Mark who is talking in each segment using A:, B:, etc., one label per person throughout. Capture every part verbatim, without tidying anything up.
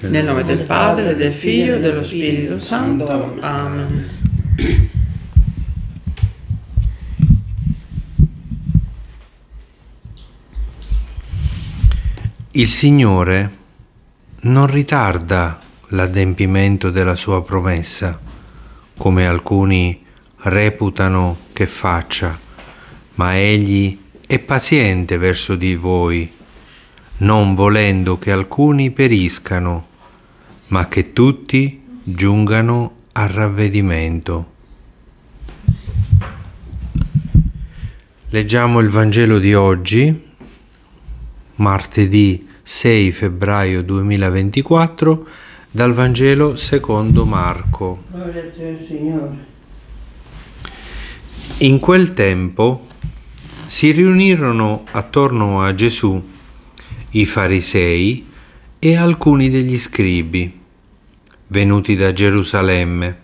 A: Nel nome del Padre, del Figlio e dello Spirito Santo. Amen.
B: Il Signore non ritarda l'adempimento della sua promessa, come alcuni reputano che faccia, ma Egli è paziente verso di voi, non volendo che alcuni periscano, ma che tutti giungano al ravvedimento. Leggiamo il Vangelo di oggi, martedì sei febbraio duemilaventiquattro, dal Vangelo secondo Marco.
A: Gloria a te, Signore.
B: In quel tempo si riunirono attorno a Gesù i farisei e alcuni degli scribi, venuti da Gerusalemme.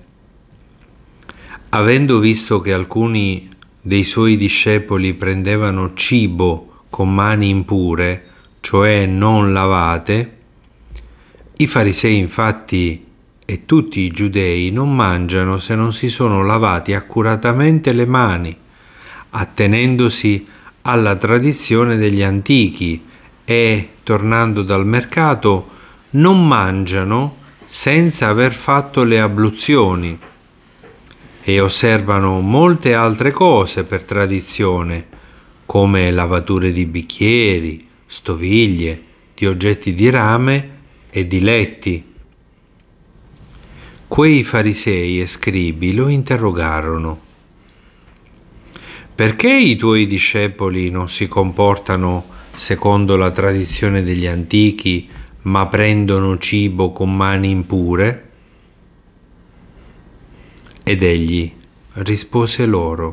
B: Avendo visto che alcuni dei suoi discepoli prendevano cibo con mani impure, cioè non lavate, i farisei infatti e tutti i giudei non mangiano se non si sono lavati accuratamente le mani, attenendosi alla tradizione degli antichi, e, tornando dal mercato, non mangiano senza aver fatto le abluzioni, e osservano molte altre cose per tradizione, come lavature di bicchieri, stoviglie, di oggetti di rame e di letti. Quei farisei e scribi lo interrogarono: perché i tuoi discepoli non si comportano secondo la tradizione degli antichi, ma prendono cibo con mani impure? Ed egli rispose loro: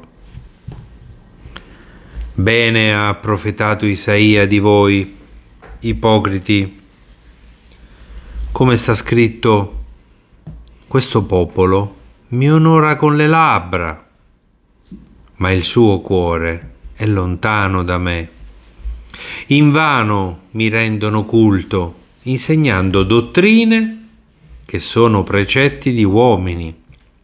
B: bene ha profetato Isaia di voi, ipocriti, come sta scritto: questo popolo mi onora con le labbra, ma il suo cuore è lontano da me. Invano mi rendono culto, insegnando dottrine che sono precetti di uomini.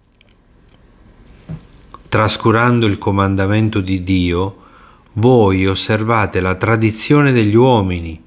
B: Trascurando il comandamento di Dio, voi osservate la tradizione degli uomini.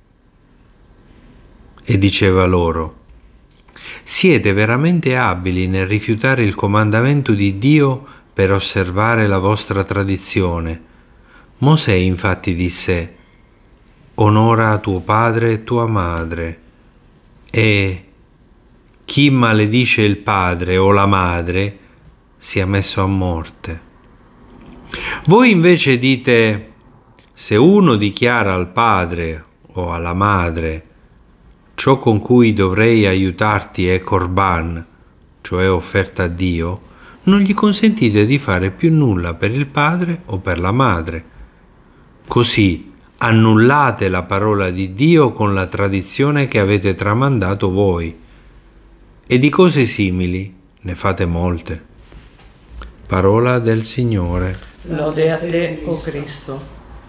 B: E diceva loro: siete veramente abili nel rifiutare il comandamento di Dio per osservare la vostra tradizione. Mosè infatti disse: onora tuo padre e tua madre, e chi maledice il padre o la madre sia messo a morte. Voi invece dite: se uno dichiara al padre o alla madre: ciò con cui dovrei aiutarti è Corban, cioè offerta a Dio, non gli consentite di fare più nulla per il padre o per la madre. Così annullate la parola di Dio con la tradizione che avete tramandato voi, e di cose simili ne fate molte. Parola del Signore.
A: Lode a te, o Cristo.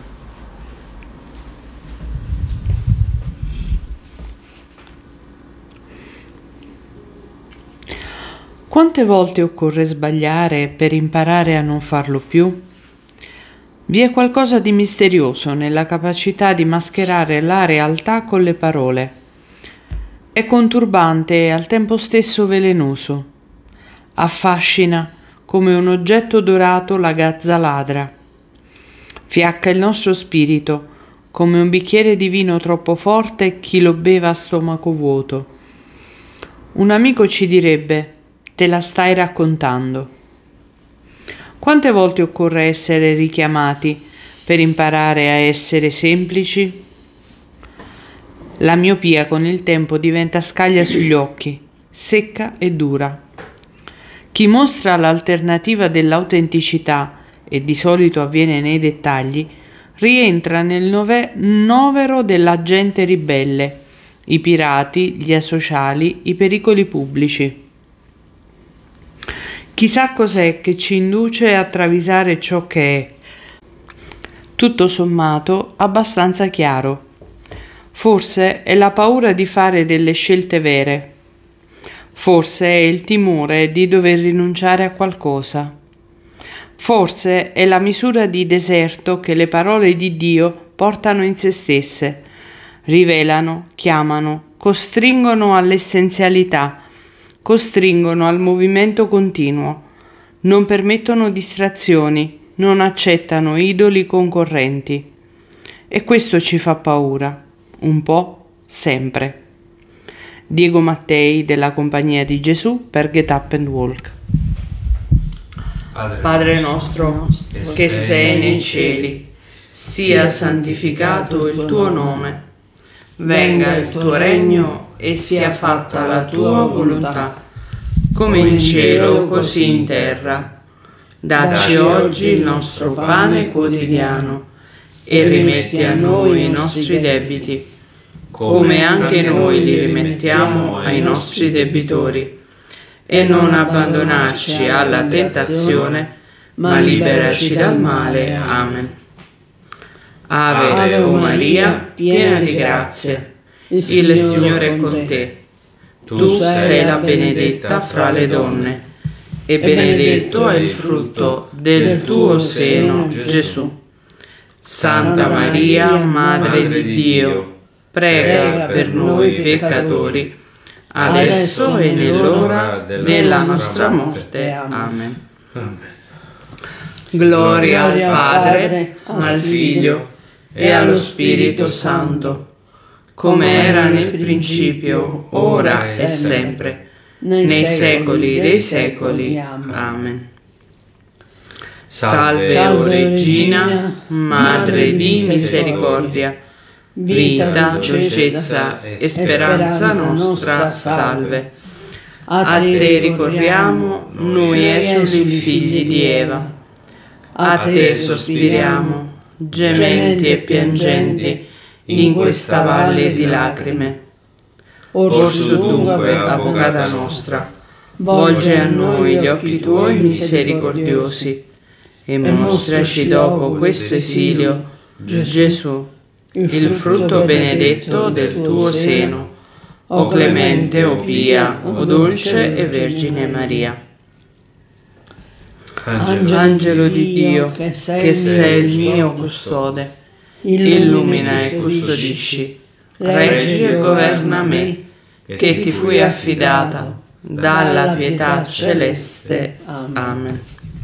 A: Quante volte occorre sbagliare per imparare a non farlo più? Vi è qualcosa di misterioso nella capacità di mascherare la realtà con le parole. È conturbante e al tempo stesso velenoso. Affascina come un oggetto dorato la gazza ladra. Fiacca il nostro spirito come un bicchiere di vino troppo forte chi lo beve a stomaco vuoto. Un amico ci direbbe: te la stai raccontando. Quante volte occorre essere richiamati per imparare a essere semplici? La miopia con il tempo diventa scaglia sugli occhi, secca e dura. Chi mostra l'alternativa dell'autenticità, e di solito avviene nei dettagli, rientra nel nove- novero della gente ribelle, i pirati, gli asociali, i pericoli pubblici. Chissà cos'è che ci induce a travisare ciò che è, tutto sommato, abbastanza chiaro. Forse è la paura di fare delle scelte vere. Forse è il timore di dover rinunciare a qualcosa. Forse è la misura di deserto che le parole di Dio portano in se stesse. Rivelano, chiamano, costringono all'essenzialità, costringono al movimento continuo, non permettono distrazioni, non accettano idoli concorrenti. E questo ci fa paura, un po' sempre. Diego Mattei della Compagnia di Gesù per Get Up and Walk. Padre nostro, che sei nei cieli, sia santificato il tuo nome. Venga il tuo regno e sia fatta la tua volontà, come in cielo così in terra. Dacci oggi il nostro pane quotidiano e rimetti a noi i nostri debiti, come anche noi li rimettiamo ai nostri debitori. E non abbandonarci alla tentazione, ma liberaci dal male. Amen. Ave, o Maria, piena di grazia, il Signore è con te. Tu sei la benedetta fra le donne, e benedetto è il frutto del tuo seno, Gesù. Santa Maria, Madre di Dio, prega per noi peccatori, adesso e nell'ora della nostra morte. Amen. Gloria al Padre, al Figlio e allo Spirito Santo, come era nel principio, ora e sempre, nei secoli dei secoli. Amen. Salve, o Regina, Madre di misericordia, vita, dolcezza e speranza nostra, salve. A te ricorriamo, noi esuli figli di Eva. A te sospiriamo, gementi e piangenti, in questa valle di lacrime. Orso dunque, avvocata nostra, volge a noi gli occhi tuoi misericordiosi e mostraci dopo questo esilio, Gesù, il frutto benedetto del tuo seno, o clemente, o pia, o dolce e Vergine Maria. Angelo, Angelo di Dio, che sei, che sei il mio custode, illumina e custodisci, reggi e governa me, che ti fui affidata dalla pietà celeste. Amen.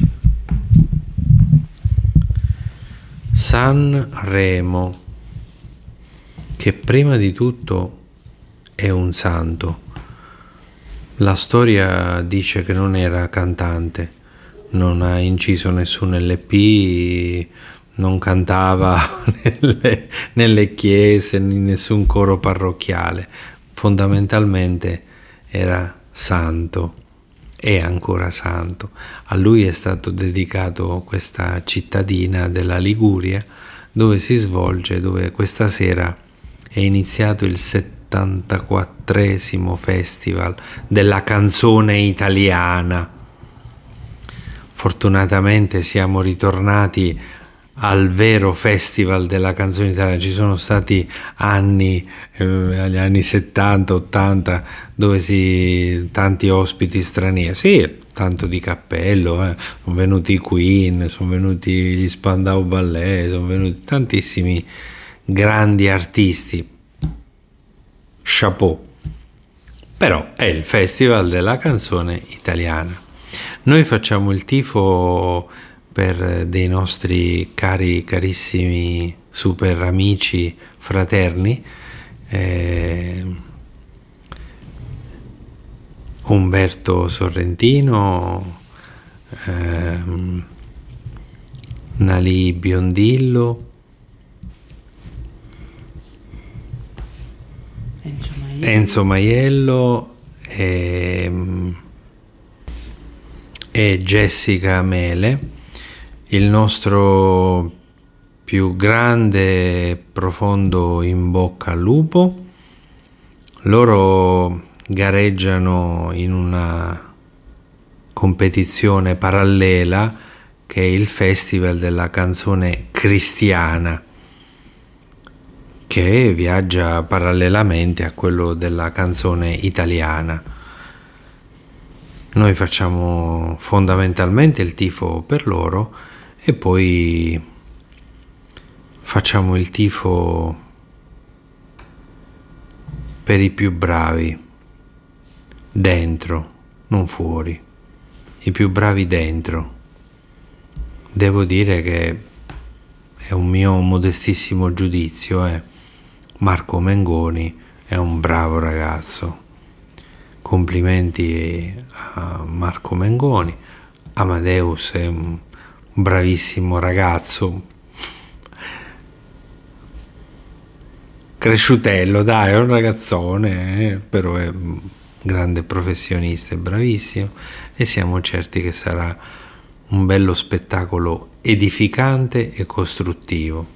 B: San Remo, che prima di tutto è un santo. La storia dice che non era cantante, non ha inciso nessun L P, non cantava nelle, nelle chiese, in nessun coro parrocchiale. Fondamentalmente era santo, è ancora santo. A lui è stato dedicato questa cittadina della Liguria, dove si svolge, dove questa sera è iniziato il settantaquattresimo Festival della canzone italiana. Fortunatamente siamo ritornati al vero festival della canzone italiana. Ci sono stati anni, eh, agli anni settanta ottanta, dove si tanti ospiti stranieri, sì, tanto di cappello, eh. sono venuti i Queen, sono venuti gli Spandau Ballet, sono venuti tantissimi grandi artisti. Chapeau. Però è il festival della canzone italiana. Noi facciamo il tifo per dei nostri cari, carissimi, super amici, fraterni, eh, Umberto Sorrentino, eh, Nali Biondillo, Enzo Maiello, Enzo Maiello e, e Jessica Mele, il nostro più grande e profondo in bocca al lupo. Loro gareggiano in una competizione parallela che è il Festival della canzone cristiana, che che viaggia parallelamente a quello della canzone italiana. Noi facciamo fondamentalmente il tifo per loro e poi facciamo il tifo per i più bravi, dentro, non fuori, i più bravi dentro. Devo dire che è un mio modestissimo giudizio, eh. Marco Mengoni è un bravo ragazzo. Complimenti a Marco Mengoni. Amadeus è un bravissimo ragazzo. Cresciutello, dai, è un ragazzone, eh, però è un grande professionista, è bravissimo e siamo certi che sarà un bello spettacolo edificante e costruttivo.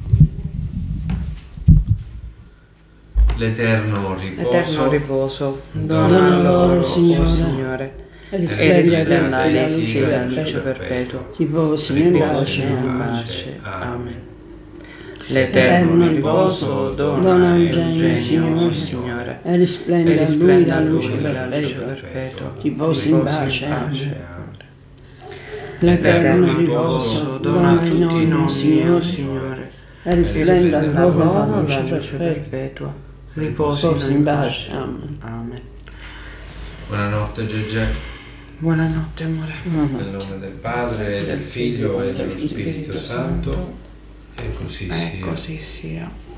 B: L'eterno riposo,
A: Eterno riposo,
B: dona
A: dona
C: loro,
A: loro,
C: Signore,
A: Signore,
C: e
A: e
C: risplenda
A: risplenda
C: la
A: essi la luce
C: luce
A: perpetua.
C: Riposi in
B: Riposi
C: pace.
B: in
A: In
B: pace.
A: pace.
B: Amen.
A: Amen.
C: L'eterno
A: L'eterno
C: riposo
A: riposo
C: dona
A: dona
C: Eugenio,
A: Eugenio,
C: Signore,
A: Signore,
C: e
A: e
C: risplenda a lui
A: risplenda
C: la
A: a
C: luce
A: lui la luce
C: perpetua.
A: perpetua.
C: Riposi in pace.
A: Amen.
C: L'eterno
A: L'eterno
C: riposo
A: riposo
C: dona
A: dona
C: a
A: a tutti
C: tutti
A: noi,
C: Signore,
A: Signore,
C: e risplenda a
A: risplenda
C: loro la
A: loro la
C: luce
A: luce
C: perpetua.
A: perpetua. Riposi
C: Riposi in
A: in
C: pace.
A: pace.
C: Amen.
A: Amen.
B: Buonanotte Gegè,
A: Buonanotte, amore.
B: nel nome del Padre, del Figlio e dello Spirito Santo, e così
A: E
B: sia.
A: così sia.